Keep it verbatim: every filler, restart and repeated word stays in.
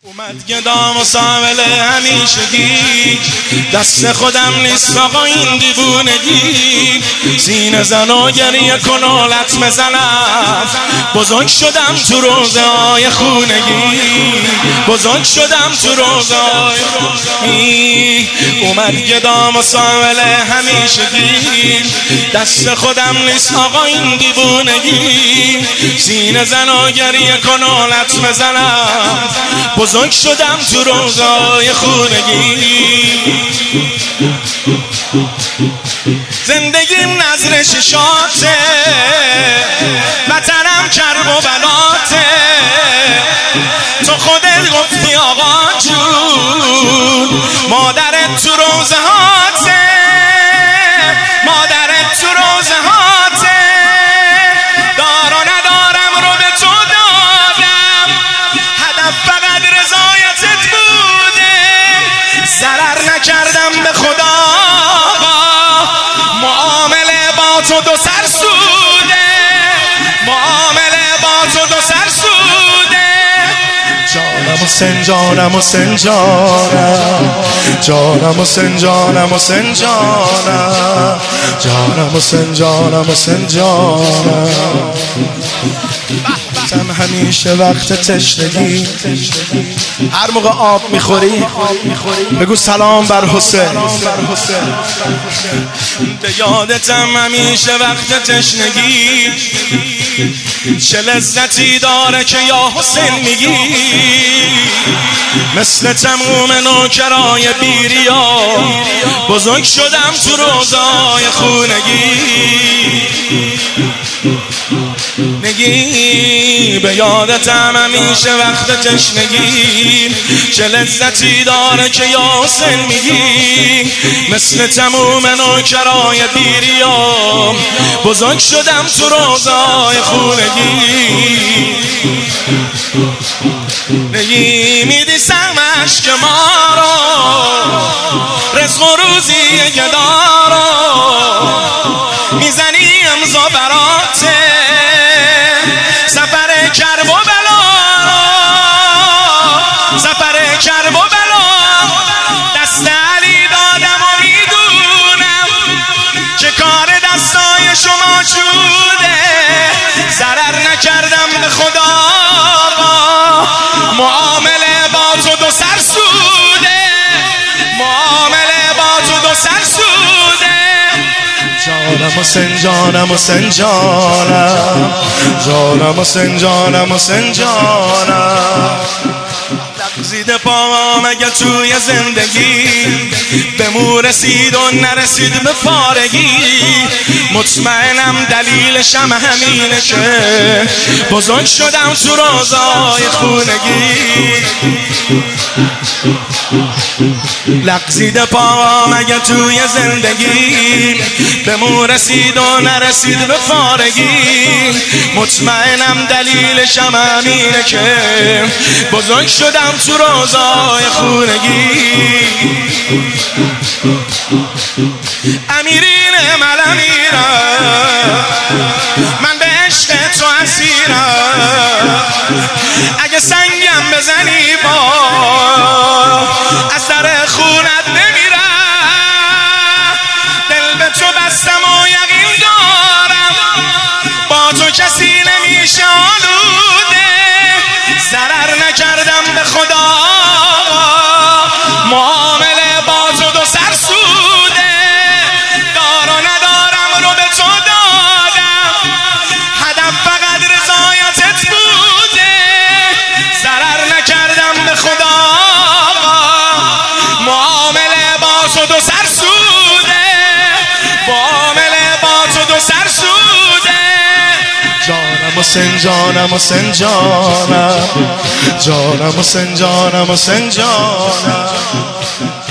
اومد گدام و سامل همیشگی، دست خودم نیست آقا این دیوونگی. سینه زن و گریه کن و لطمه زنم، بزرگ شدم تو روزه های خونگی، بزرگ شدم تو روزه های خونگی. اومد گدام و سامل همیشگی، دست خودم نیست آقا این دیوونگی. سینه زن و گریه کن و لطمه زنم، بزرگ شدم تو روزای خونگی. زندگیم نظر ششاته، وطنم کرب و بلاته. تو خودت گفتی آقا جون، مادرت تو روزه هاته، مادرت تو روزه هاته. دار و ندارم رو به تو دادم، هدف فقط رضایتت بوده. ضرر نکردم به خدا، معامله با تو دو سر سوده، معامله با تو دو سر سوده. جانم و سنجانم و سنجانم، جانم و سنجانم و سنجانم، جانم و سنجانم و سنجانم. تم همیشه وقت تشنگی، هر موقع آب میخوری بگو سلام بر حسین. به یادتم همیشه وقت تشنگی، چه لذتی داره که یا حسین میگی. مثل تموم نوکرای بیریا، بزرگ شدم تو روزای خونگی. نگی به یادتم همیشه وقت تشنگی، چه لذتی داره که یا حسین میگی. مثل تموم نوکرای بیریا، بزرگ شدم تو روزای خونگی. نگی میدی سهم عشق ما رو، رزق و روزی گدا رو میزنی امضا براته. سفر کرب و بلا، سفر کرب و بلا، دست علی دادم و میدونم که کار دستای شما چوده. ضرر نکردم به خدا، معامله با تو دو سر سوده، معامله با تو دو سر سوده. جانم و سنجانم و سنجانم، جانم و سنجانم و سنجانم. لغزیده پاهم اگه توی زندگی، به مو رسید و نرسید به پارگی. مطمئنم دلیلشم همینه که بزرگ شدم تو روزای خونگی. لغزیده پاهم اگه توی زندگی، به مو رسید و نرسید به پارگی. مطمئنم دلیلشم همینه که بزرگ شدم تو روزای خونگی. امیرین من امیرم، من به عشق تو اسیرم. اگه سنگم بزنی با، از در خونت نمیرم. دل به تو بستم و یقین دارم، با تو کسی نمیشه آلوده. ضرر نکردم به خدا، معامله با تو دو سر سوده. دار و ندارم رو به تو دادم، هدف فقط رضایتت بوده. ضرر نکردم به خدا، معامله با تو دو سر سوده، معامله با تو دو سر سوده. جانم و سنجانم و سنجانم، جانم و سنجانم و سنجانم.